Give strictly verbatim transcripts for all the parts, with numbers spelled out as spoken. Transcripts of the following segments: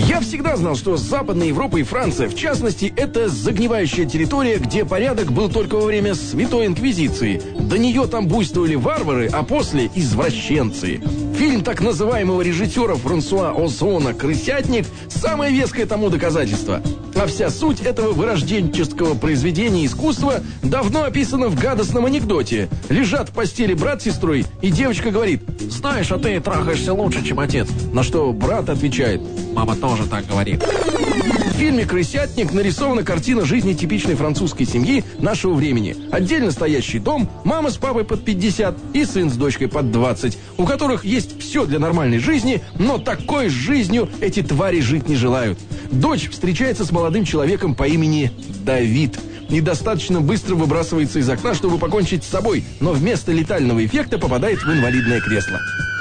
Я всегда знал, что Западная Европа и Франция, в частности, это загнивающая территория, где порядок был только во время Святой Инквизиции. До нее там буйствовали варвары, а после – извращенцы. Фильм так называемого режиссера Франсуа Озона «Крысятник» – самое веское тому доказательство. А вся суть этого вырожденческого произведения искусства давно описана в гадостном анекдоте. Лежат в постели брат с сестрой, и девочка говорит: «Знаешь, а ты трахаешься лучше, чем отец». На что брат отвечает: «Мама тоже так говорит». В фильме «Крысятник» нарисована картина жизни типичной французской семьи нашего времени. Отдельно стоящий дом, мама с папой под пятьдесят и сын с дочкой под двадцать, у которых есть все для нормальной жизни, но такой жизнью эти твари жить не желают. Дочь встречается с молодым человеком по имени Давид и достаточно быстро выбрасывается из окна, чтобы покончить с собой, но вместо летального эффекта попадает в инвалидное кресло.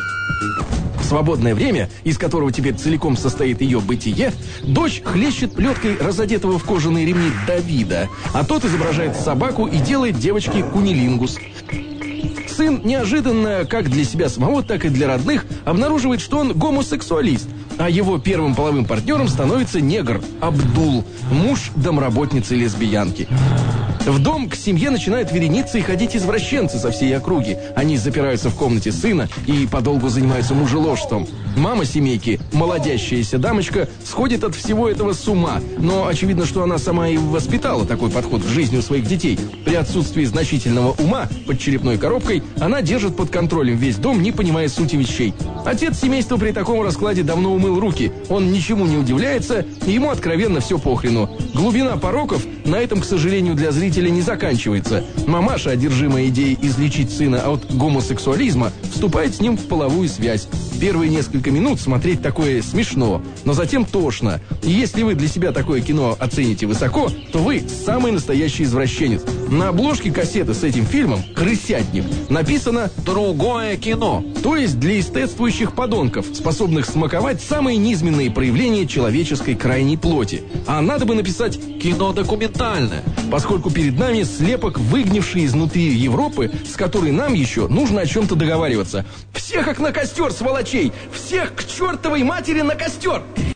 В свободное время, из которого теперь целиком состоит ее бытие, дочь хлещет плеткой разодетого в кожаные ремни Давида, а тот изображает собаку и делает девочке кунилингус. Сын неожиданно, как для себя самого, так и для родных, обнаруживает, что он гомосексуалист, а его первым половым партнером становится негр Абдул, муж домработницы-лесбиянки. В дом к семье начинают верениться и ходить извращенцы со всей округи. Они запираются в комнате сына и подолгу занимаются мужеложством. Мама семейки, молодящаяся дамочка, сходит от всего этого с ума, но очевидно, что она сама и воспитала такой подход к жизни у своих детей. При отсутствии значительного ума под черепной коробкой она держит под контролем весь дом, не понимая сути вещей. Отец семейства при таком раскладе давно умыл руки. Он ничему не удивляется, и ему откровенно все похрену. Глубина пороков на этом, к сожалению, для зрителя не заканчивается. Мамаша, одержимая идеей излечить сына от гомосексуализма, вступает с ним в половую связь. Первые несколько минут смотреть такое смешно, но затем тошно. И если вы для себя такое кино оцените высоко, то вы самый настоящий извращенец. На обложке кассеты с этим фильмом «Крысятник» написано «Другое кино», то есть для эстетствующих подонков, способных смаковать самые низменные проявления человеческой крайней плоти. А надо бы написать «Кино документальное», поскольку перед нами слепок, выгнивший изнутри Европы, с которой нам еще нужно о чем-то договариваться. Всех как на костер, сволочей! Всех к чертовой матери на костер!